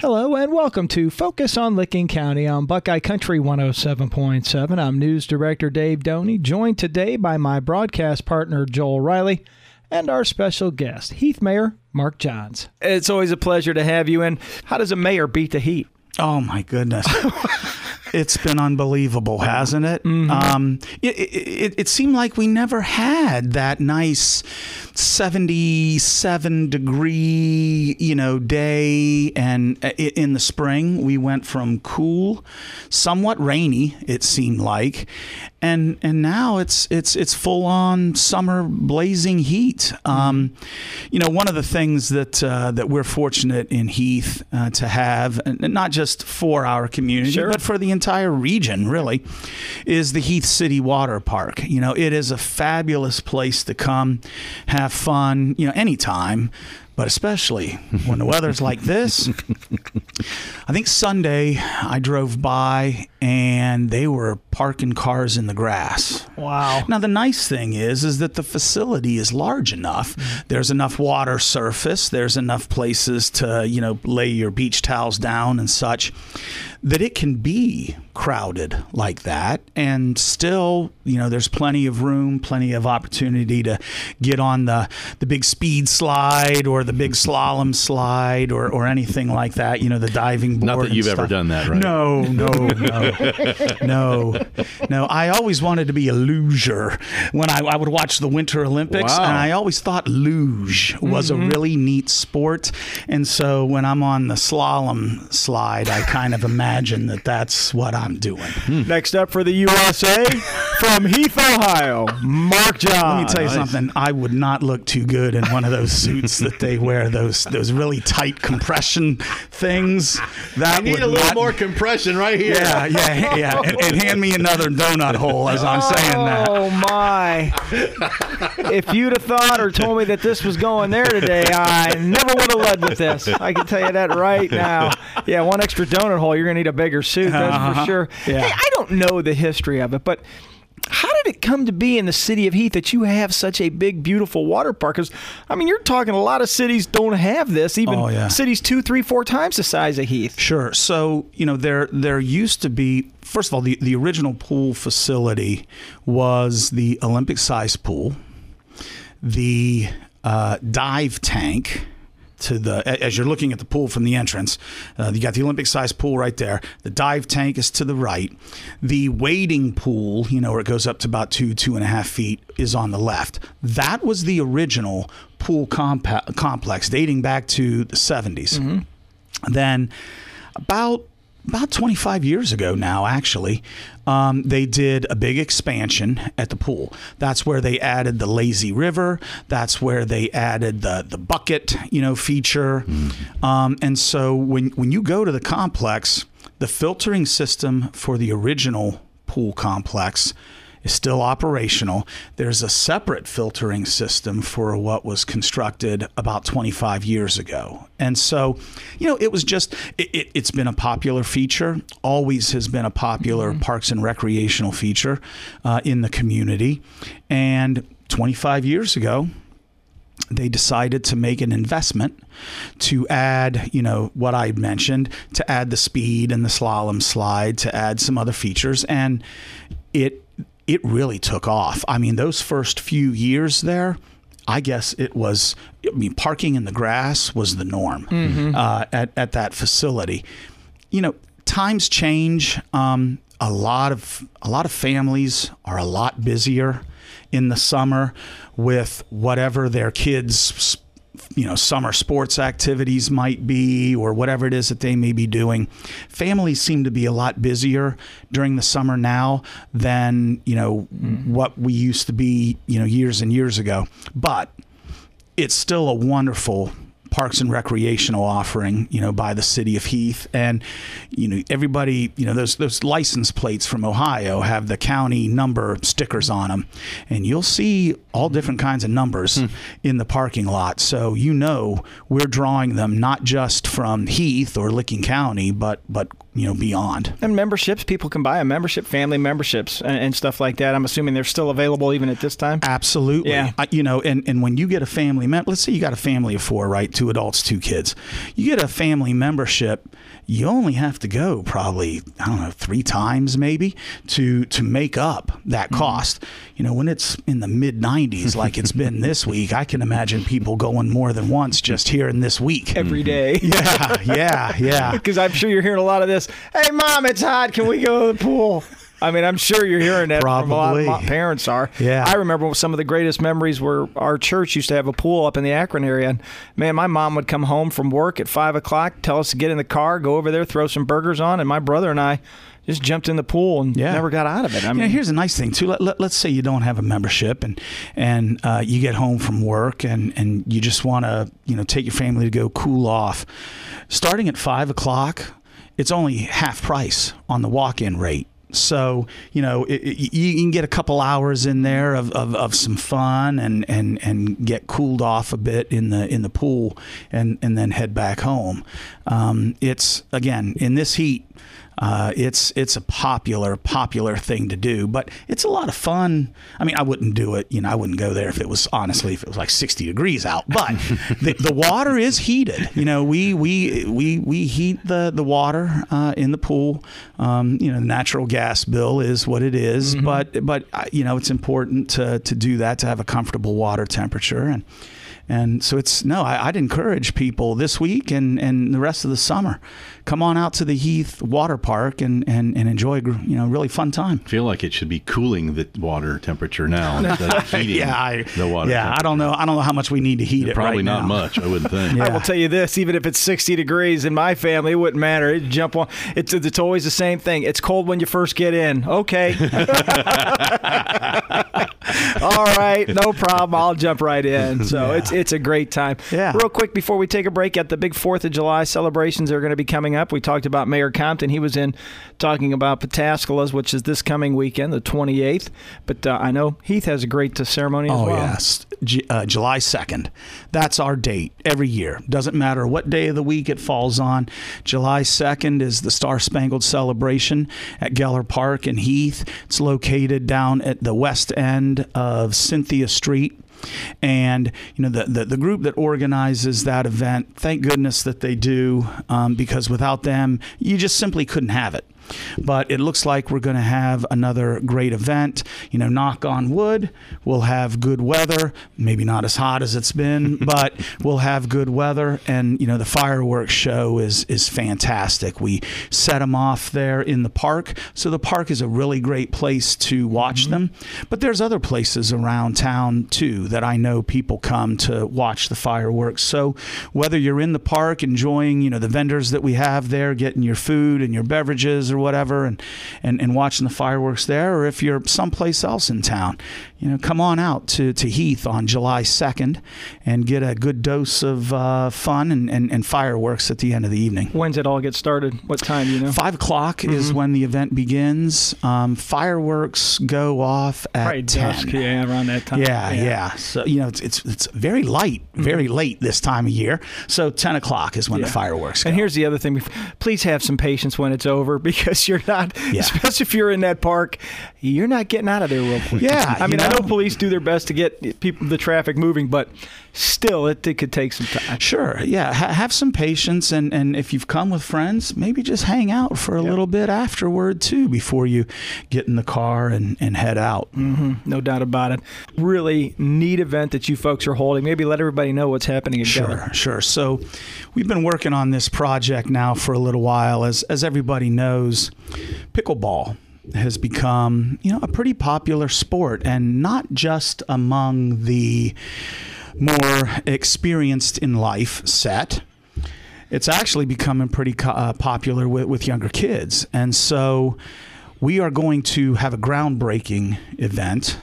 Hello and welcome to Focus on Licking County on Buckeye Country 107.7. I'm News Director Dave Doney, joined today by my broadcast partner Joel Riley and our special guest, Heath Mayor Mark Johns. It's always a pleasure to have you. And how does a mayor beat the heat? Oh, my goodness. It's been unbelievable, hasn't it? Mm-hmm. It seemed like we never had that nice 77-degree, day, and in the spring we went from cool, somewhat rainy, it seemed like, and now it's full on summer blazing heat. One of the things that we're fortunate in Heath to have, and not just for our community, sure, but for the entire region, really, is the Heath City Water Park. It is a fabulous place to come, have fun, anytime, but especially when the weather's like this. I think Sunday I drove by and they were parking cars in the grass. Wow. Now, the nice thing is that the facility is large enough. There's enough water surface. There's enough places to, lay your beach towels down and such, that it can be crowded like that. And still, there's plenty of room, plenty of opportunity to get on the big speed slide or the big slalom slide or anything like that, the diving board. Not that you've ever done that, right? No. I always wanted to be a luger when I would watch the Winter Olympics. Wow. And I always thought luge was a really neat sport. And so when I'm on the slalom slide, I kind of imagine that that's what I'm doing. Next up for the USA, from Heath, Ohio, Mark Johns. Let me tell you something. I would not look too good in one of those suits that they wear, those really tight compression things. That I need a little more compression right here. Yeah. And hand me another donut hole as I'm saying that. Oh, my. If you'd have thought or told me that this was going there today, I never would have led with this. I can tell you that right now. Yeah, one extra donut hole, you're going to need a bigger suit, that's for sure. Yeah. Hey, I don't know the history of it, but how did it come to be in the city of Heath that you have such a big, beautiful water park? Because, you're talking a lot of cities don't have this, even cities 2, 3, 4 times the size of Heath. Sure. So, there used to be, first of all, the original pool facility was the Olympic-sized pool, the dive tank, as you're looking at the pool from the entrance, you got the Olympic-sized pool right there. The dive tank is to the right. The wading pool, where it goes up to about 2.5 feet, is on the left. That was the original pool complex dating back to the 70s. Mm-hmm. Then about 25 years ago now, actually, they did a big expansion at the pool. That's where they added the lazy river. That's where they added the bucket, feature. And so when you go to the complex, the filtering system for the original pool complex is still operational. There's a separate filtering system for what was constructed about 25 years ago. And so, it was just, it's been a popular feature, always has been a popular parks and recreational feature in the community. And 25 years ago, they decided to make an investment to add, what I mentioned, to add the speed and the slalom slide, to add some other features. And it really took off. Those first few years there, I guess it was, parking in the grass was the norm at that facility. Times change. A lot of families are a lot busier in the summer with whatever their kids' summer sports activities might be, or whatever it is that they may be doing. Families seem to be a lot busier during the summer now than, what we used to be, years and years ago. But it's still a wonderful parks and recreational offering, by the city of Heath. And, everybody, those license plates from Ohio have the county number stickers on them, and you'll see all different kinds of numbers in the parking lot. So, we're drawing them not just from Heath or Licking County, but beyond. And memberships, people can buy a membership, family memberships and stuff like that. I'm assuming they're still available even at this time? Absolutely. Yeah. And when you get a family member, let's say you got a family of 4, right? 2 adults, 2 kids. You get a family membership, you only have to go probably, 3 times maybe to make up that cost. When it's in the mid-90s like it's been this week, I can imagine people going more than once just here in this week. Every day. Yeah. Because I'm sure you're hearing a lot of this. Hey, Mom, it's hot. Can we go to the pool? I mean, I'm sure you're hearing that from a lot of parents are. Yeah. I remember some of the greatest memories were our church used to have a pool up in the Akron area. And, man, my mom would come home from work at 5 o'clock, tell us to get in the car, go over there, throw some burgers on, and my brother and I just jumped in the pool and never got out of it. I mean, here's a nice thing, too. Let's say you don't have a membership and you get home from work and you just want to, take your family to go cool off. Starting at 5 o'clock, it's only half price on the walk-in rate. So, you can get a couple hours in there of some fun and get cooled off a bit in the pool and then head back home. It's, again, in this heat, it's a popular thing to do, but it's a lot of fun. I mean, I wouldn't do it. I wouldn't go there if it was like 60 degrees out, but the water is heated. We heat the water in the pool. The natural gas bill is what it is, but it's important to do that, to have a comfortable water temperature. And so I'd encourage people this week and the rest of the summer, come on out to the Heath Water Park and enjoy, really fun time. I feel like it should be cooling the water temperature now instead of heating the water temperature. I don't know how much we need to heat it probably right not now. much, I wouldn't think. I will tell you this, even if it's 60 degrees in my family, it wouldn't matter. It'd jump on. It's always the same thing. It's cold when you first get in. Okay. All right, no problem. I'll jump right in. So it's a great time. Yeah. Real quick before we take a break, at the big 4th of July celebrations are going to be coming up. We talked about Mayor Compton. He was in talking about Pataskala's, which is this coming weekend, the 28th. But I know Heath has a great ceremony as well. Oh, yes. July 2nd. That's our date every year. Doesn't matter what day of the week it falls on. July 2nd is the Star Spangled Celebration at Geller Park in Heath. It's located down at the west end of Cynthia Street. And the group that organizes that event, thank goodness that they do, because without them, you just simply couldn't have it. But it looks like we're going to have another great event. Knock on wood, we'll have good weather. Maybe not as hot as it's been, but we'll have good weather. And, the fireworks show is fantastic. We set them off there in the park. So the park is a really great place to watch them. But there's other places around town, too, that I know people come to watch the fireworks. So whether you're in the park enjoying, the vendors that we have there, getting your food and your beverages or whatever and watching the fireworks there, or if you're someplace else in town, come on out to Heath on July 2nd and get a good dose of fun and fireworks at the end of the evening. When's it all get started? What time, 5 o'clock is when the event begins. Fireworks go off at probably 10. Dusk, around that time. Yeah. So, it's very light, very late this time of year. So 10 o'clock is when the fireworks go. And here's the other thing. Please have some patience when it's over, because you're not, especially if you're in that park, you're not getting out of there real quick. Yeah. I mean, I know police do their best to get the traffic moving, but still, it could take some time. Sure. Yeah. Have some patience. And if you've come with friends, maybe just hang out for a little bit afterward, too, before you get in the car and head out. No doubt about it. Really neat event that you folks are holding. Maybe let everybody know what's happening at Geller. Sure. So we've been working on this project now for a little while. As everybody knows, pickleball has become, a pretty popular sport, and not just among the more experienced in life set. It's actually becoming pretty popular with younger kids. And so we are going to have a groundbreaking event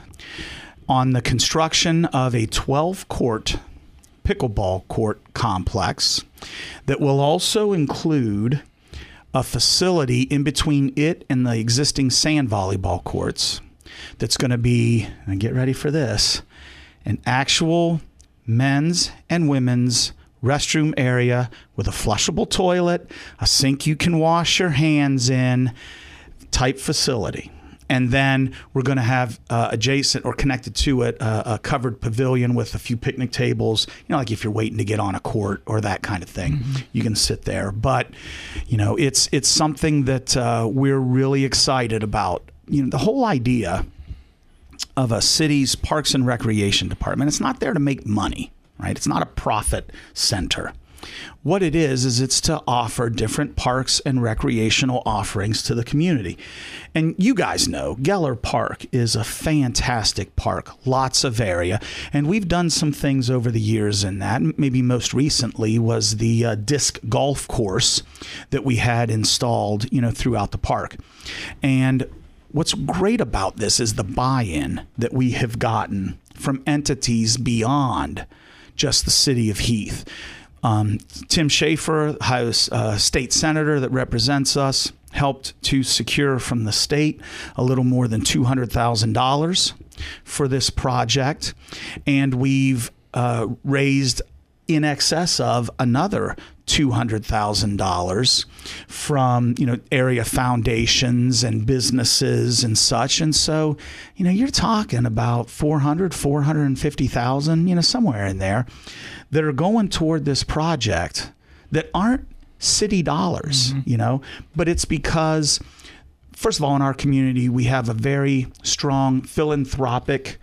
on the construction of a 12-court pickleball court complex that will also include a facility in between it and the existing sand volleyball courts that's going to be, and get ready for this, an actual men's and women's restroom area with a flushable toilet, a sink you can wash your hands in type facility. And then we're going to have adjacent or connected to it a covered pavilion with a few picnic tables, like if you're waiting to get on a court or that kind of thing, you can sit there. But, it's something that we're really excited about. The whole idea of a city's Parks and Recreation Department, it's not there to make money, right? It's not a profit center. What it is it's to offer different parks and recreational offerings to the community. And you guys know Geller Park is a fantastic park, lots of area. And we've done some things over the years in that. Maybe most recently was the disc golf course that we had installed, throughout the park. And what's great about this is the buy-in that we have gotten from entities beyond just the city of Heath. Tim Schaefer, Ohio's state senator that represents us, helped to secure from the state a little more than $200,000 for this project. And we've raised in excess of another $200,000 from, area foundations and businesses and such. And so, you're talking about $450,000, somewhere in there, that are going toward this project that aren't city dollars, but it's because, first of all, in our community, we have a very strong philanthropic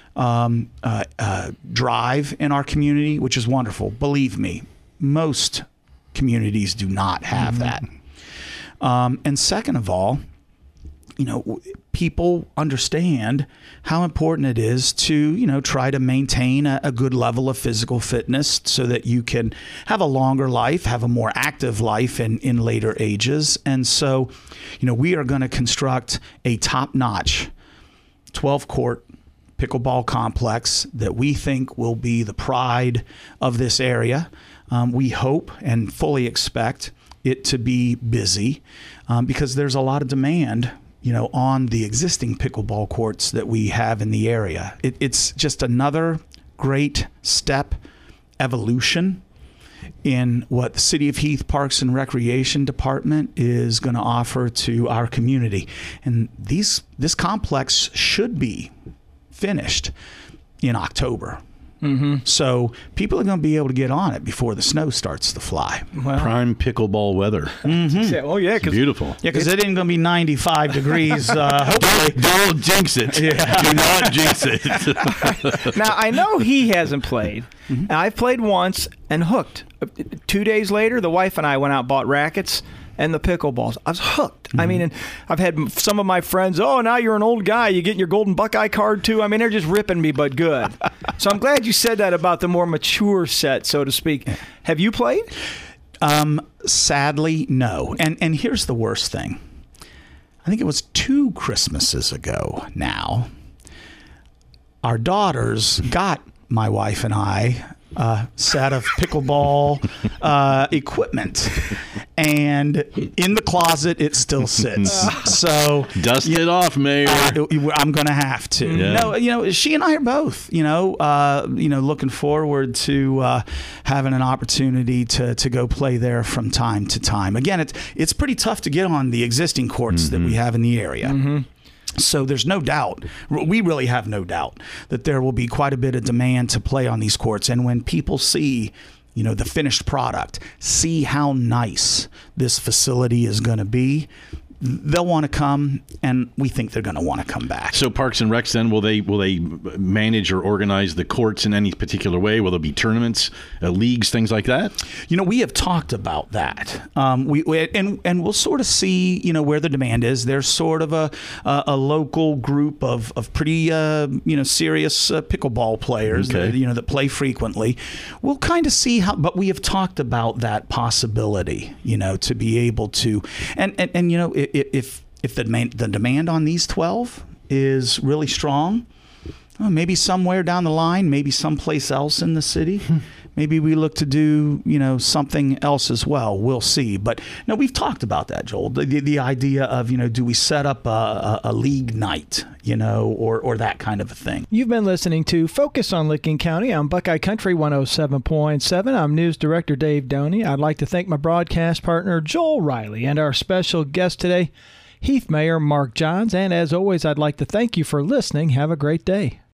drive in our community, which is wonderful. Believe me, most communities do not have that. And second of all, people understand how important it is to, try to maintain a good level of physical fitness so that you can have a longer life, have a more active life in later ages. And so, we are going to construct a top-notch 12-court pickleball complex that we think will be the pride of this area. We hope and fully expect it to be busy because there's a lot of demand on the existing pickleball courts that we have in the area. It's just another great step, evolution in what the City of Heath Parks and Recreation Department is going to offer to our community. And this complex should be finished in October. So people are going to be able to get on it before the snow starts to fly. Well, prime pickleball weather. Oh yeah, it's beautiful. Yeah, because it ain't going to be 95 degrees. Hopefully, don't jinx it. Yeah. Do not jinx it. Now I know he hasn't played. I've played once and hooked. 2 days later, the wife and I went out and bought rackets and the pickleballs. I was hooked. I mean, and I've had some of my friends, now you're an old guy. You getting your Golden Buckeye card too? I mean, they're just ripping me, but good. So I'm glad you said that about the more mature set, so to speak. Have you played? Sadly, no. And here's the worst thing. I think it was 2 Christmases ago now. Our daughters got my wife and I a set of pickleball equipment, and in the closet it still sits. So dust it off, Mayor. I'm going to have to. Yeah. No, she and I are both. Looking forward to having an opportunity to go play there from time to time. Again, it's pretty tough to get on the existing courts that we have in the area. So there's no doubt, we really have no doubt that there will be quite a bit of demand to play on these courts. And when people see, the finished product, see how nice this facility is going to be, they'll want to come, and we think they're going to want to come back. So Parks and Recs, then, will they manage or organize the courts in any particular way? Will there be tournaments, leagues, things like that? We have talked about that. We'll sort of see, where the demand is. There's sort of a local group of pretty, serious pickleball players that play frequently. We'll kind of see how, but we have talked about that possibility, to be able to, if the demand on these 12 is really strong, maybe somewhere down the line, maybe someplace else in the city, maybe we look to do, something else as well. We'll see. But no, we've talked about that, Joel. The idea of, do we set up a league night, or that kind of a thing. You've been listening to Focus on Licking County on Buckeye Country 107.7. I'm News Director Dave Doney. I'd like to thank my broadcast partner, Joel Riley, and our special guest today, Heath Mayor Mark Johns. And as always, I'd like to thank you for listening. Have a great day.